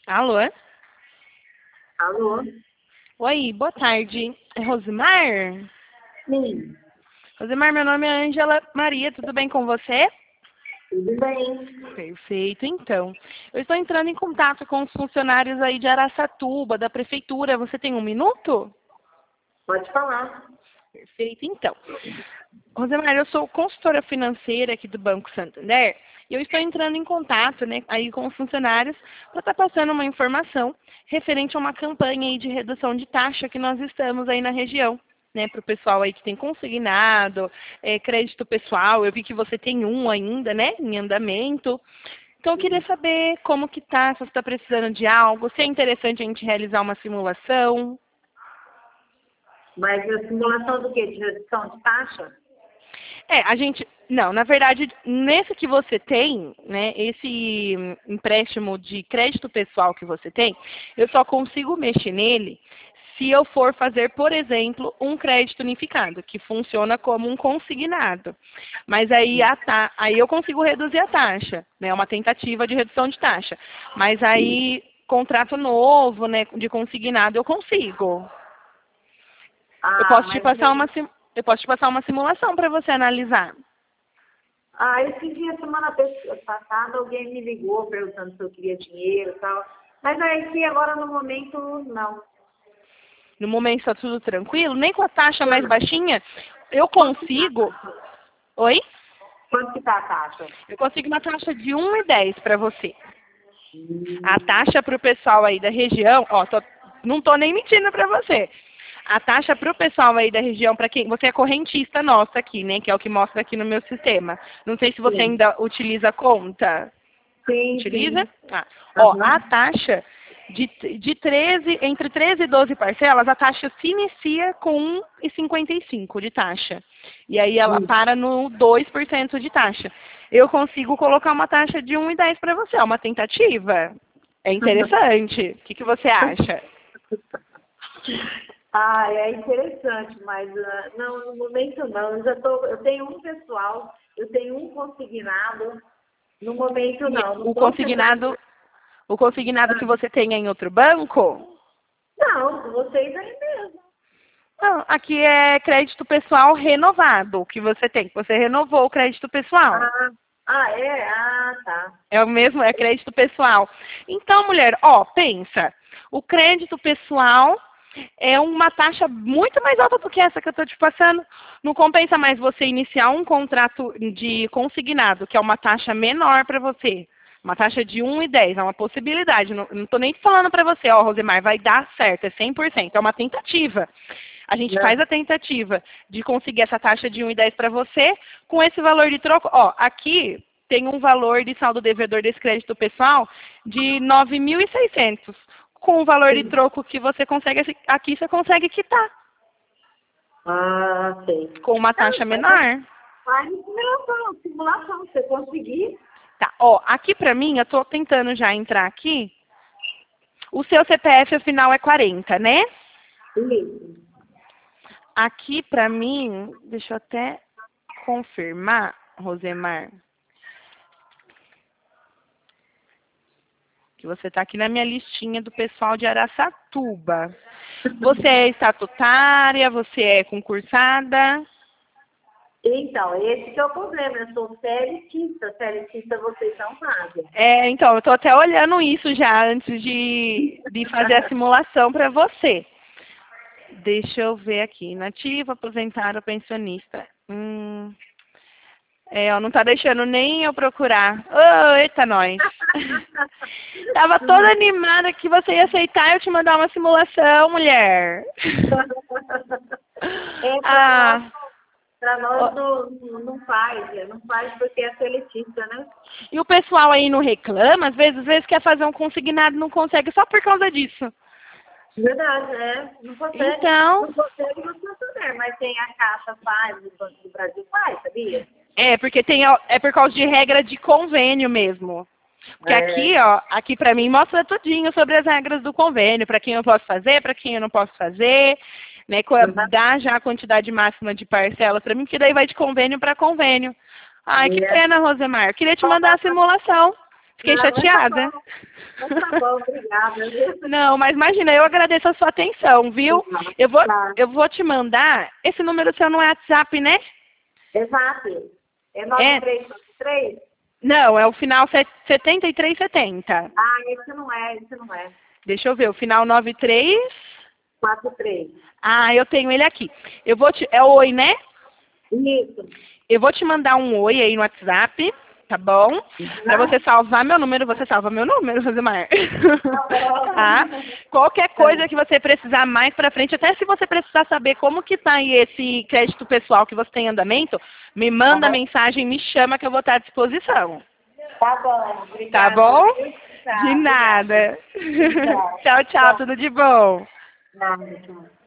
Alô? Alô? Oi, boa tarde. É Rosimar? Sim, Rosimar, meu nome é Ângela Maria, tudo bem com você? tudo bem. Perfeito, então. Eu estou entrando em contato com os funcionários aí de Araçatuba, da prefeitura. Você tem um minuto? Pode falar. Perfeito, então. Rosemar, eu sou consultora financeira aqui do Banco Santander e eu estou entrando em contato, né, aí com os funcionários para estar passando uma informação referente a uma campanha aí de redução de taxa que nós estamos aí na região, né, para o pessoal aí que tem consignado, crédito pessoal. Eu vi que você tem um ainda, né, em andamento. Então eu queria saber como que tá, se você está precisando de algo, se é interessante a gente realizar uma simulação. Mas a simulação do quê? De redução de taxa? A gente. Não, na verdade, nesse que você tem, né, esse empréstimo de crédito pessoal que você tem, eu só consigo mexer nele se eu for fazer, por exemplo, um crédito unificado, que funciona como um consignado. Mas aí eu consigo reduzir a taxa, né, uma tentativa de redução de taxa. Mas aí, contrato novo, né, de consignado, eu consigo. Eu Ah, posso te mas passar eu posso te passar uma simulação para você analisar. esse dia, passada, alguém me ligou perguntando se eu queria dinheiro e tal. Mas aí que agora no momento, não. No momento está tudo tranquilo, nem com a taxa mais Não. baixinha, eu Quanto que tá a consigo. taxa? Oi? Quanto que tá a taxa? Eu consigo uma taxa de 1,10 para você. A Hum, taxa para o pessoal aí da região, ó, não tô nem mentindo para você. A taxa para o pessoal aí da região, para quem. Você é correntista nossa aqui, né? Que é o que mostra aqui no meu sistema. Não sei se você sim. ainda utiliza a conta. Sim, Utiliza? sim. Ó, Aham. a taxa de 13, entre 13 e 12 parcelas, a taxa se inicia com 1,55 de taxa. E aí ela para no 2% de taxa. Eu consigo colocar uma taxa de 1,10 para você, é uma tentativa. É interessante. O que você acha? É interessante, mas não, no momento não. Eu tenho um pessoal, eu tenho um consignado. No momento E não. Não o estou precisando. consignado que você tenha em outro banco? Não, vocês aí mesmo. Não, aqui é crédito pessoal renovado que você tem. Você renovou o crédito pessoal. É? Tá. É o mesmo, é crédito pessoal. Então, mulher, ó, pensa. O crédito pessoal é uma taxa muito mais alta do que essa que eu estou te passando. Não compensa mais você iniciar um contrato de consignado, que é uma taxa menor para você. Uma taxa de 1,10, é uma possibilidade. Não estou nem falando para você, ó, Rosemar, vai dar certo, é 100%, é uma tentativa. A gente faz Né? a tentativa de conseguir essa taxa de 1,10 para você, com esse valor de troco. Ó, aqui tem um valor de saldo devedor desse crédito pessoal de 9.600. Com o valor de Sim. troco que você consegue aqui, você consegue quitar Sei. com uma taxa Não, menor. faz simulação. Se você conseguir. Tá, ó, aqui pra mim, eu tô tentando já entrar aqui. O seu CPF, afinal, é 40, né? Isso. Aqui pra mim, deixa eu até confirmar, Rosemar, que você está aqui na minha listinha do pessoal de Araçatuba. Você é estatutária, você é concursada? Então, esse que é o problema. Eu sou CLTista. CLTista vocês não fazem. Então, eu estou até olhando isso já antes de fazer a simulação para você. Deixa eu ver aqui. Nativa, aposentado, pensionista. Ó, não tá deixando nem eu procurar. Ô, eita, nós. Tava toda animada que você ia aceitar eu te mandar uma simulação, mulher. Ah, Para nós não faz. Não faz porque é seletista, né? e o pessoal aí não reclama, às vezes quer fazer um consignado e não consegue só por causa disso. Verdade, não consegue. Então, Não consegue no Santander, mas tem a Caixa faz, o Banco do Brasil faz, sabia? porque é por causa de regra de convênio mesmo. Porque É, aqui, ó, aqui pra mim mostra tudinho sobre as regras do convênio, para quem eu posso fazer, para quem eu não posso fazer, né? Dá já a quantidade máxima de parcelas para mim, que daí vai de convênio para convênio. Ai, que é. pena, Rosemar. Eu queria te mandar a simulação. Fiquei Ah, mas tá chateada. bom. Mas tá bom, obrigada. Viu? Não, mas imagina, eu agradeço a sua atenção, viu? Eu vou, Tá. eu vou te mandar. Esse número seu no WhatsApp, né? Exato. É É. 9393? Não, é o final 7370. Ah, esse não é, esse não é. Deixa eu ver, o final 93. 43. Ah, eu tenho ele aqui. Eu vou te. É o oi, né? Isso. Eu vou te mandar um oi aí no WhatsApp, tá bom? Pra você salvar meu número, você salva meu número, Rosemar. Tá? Qualquer coisa que você precisar mais pra frente, até se você precisar saber como que tá aí esse crédito pessoal que você tem em andamento, me manda mensagem, me chama que eu vou estar à disposição. Tá bom, Tá obrigada. bom? Tá, De obrigada. nada. Tchau. Tchau, tchau, tudo de bom. Nada, tchau.